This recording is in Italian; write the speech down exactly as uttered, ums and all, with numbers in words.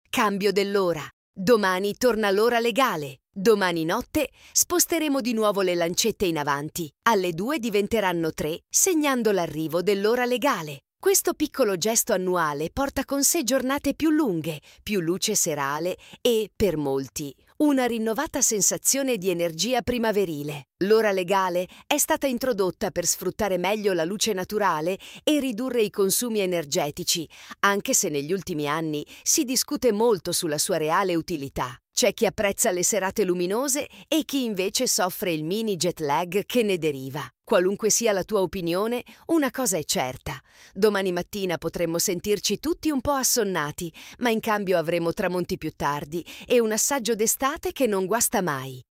cambio dell'ora. Domani torna l'ora legale. Domani notte sposteremo di nuovo le lancette in avanti. Alle due diventeranno tre, segnando l'arrivo dell'ora legale. Questo piccolo gesto annuale porta con sé giornate più lunghe, più luce serale e, per molti, una rinnovata sensazione di energia primaverile. L'ora legale è stata introdotta per sfruttare meglio la luce naturale e ridurre i consumi energetici, anche se negli ultimi anni si discute molto sulla sua reale utilità. C'è chi apprezza le serate luminose e chi invece soffre il mini jet lag che ne deriva. Qualunque sia la tua opinione, una cosa è certa. Domani mattina potremmo sentirci tutti un po' assonnati, ma in cambio avremo tramonti più tardi e un assaggio d'estate che non guasta mai.